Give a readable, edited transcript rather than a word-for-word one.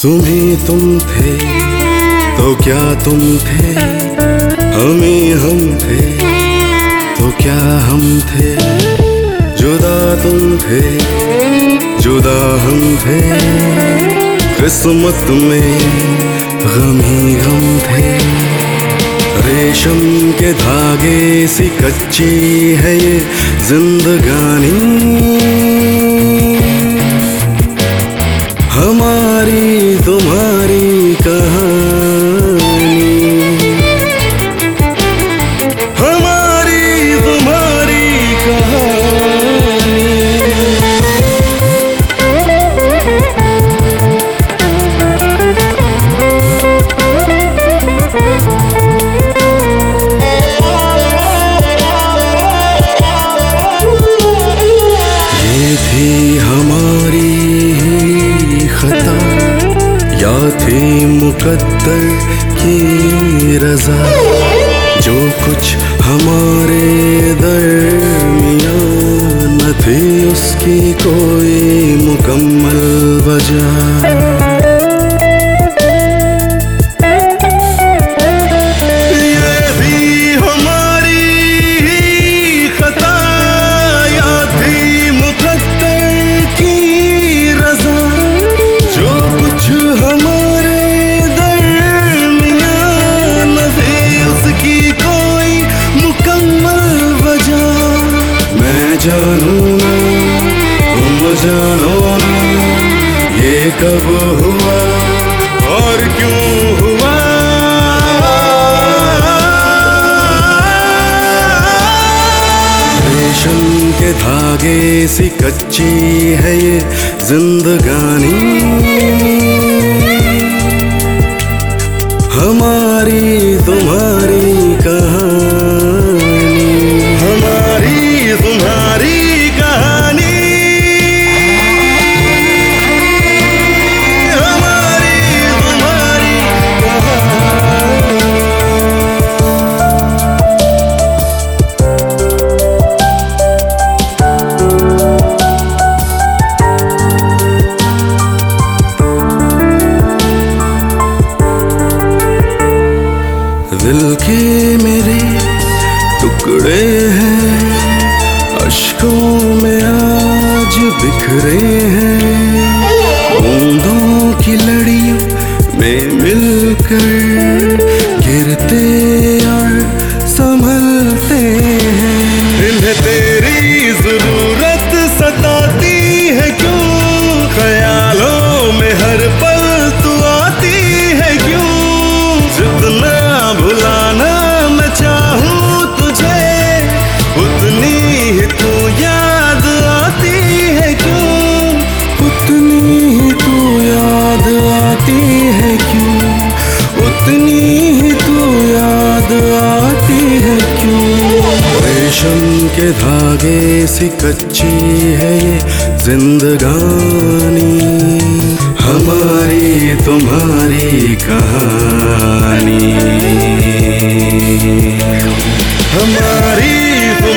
तुम्ही तुम थे तो क्या तुम थे, हम थे तो क्या हम थे। जुदा तुम थे जुदा हम थे, किस्मत में गम ही गम थे। रेशम के धागे सी कच्ची है ये जिंदगानी, हमारी तुम्हारी कहानी, हमारी तुम्हारी कहानी। ये थी हमारी खता या थी मुकद्दर की रज़ा, जो कुछ हमारे दरमियान न थी उसकी कोई मुकम्मल वजह। जानू ना तुम जानो ना ये कब हुआ और क्यों हुआ। रेशम के धागे सी कच्ची है ये जिंदगानी, हमारी तुम्हारी कहानी, हमारी तुम्हारी कहानी, हमारी तुम्हारी दिल के मेरे टुकड़े हैं, अश्कों में आज बिखरे हैं। बूंदों की लड़ियों में मिलकर गिरते और संभलते हैं। इन्हें तेरी जरूरत सताती है क्यों, ख्यालों में हर पल तू आती है क्यों। जितना भुलाना मैं चाहूँ तुझे, उतनी ही तू याद आती है क्यों, उतनी ही तू याद आती है क्यों, उतनी ही तू याद आती है क्यों। रेशम के धागे सी कच्ची है ये जिंदगानी, हमारी तुम्हारी कहानी, हमारी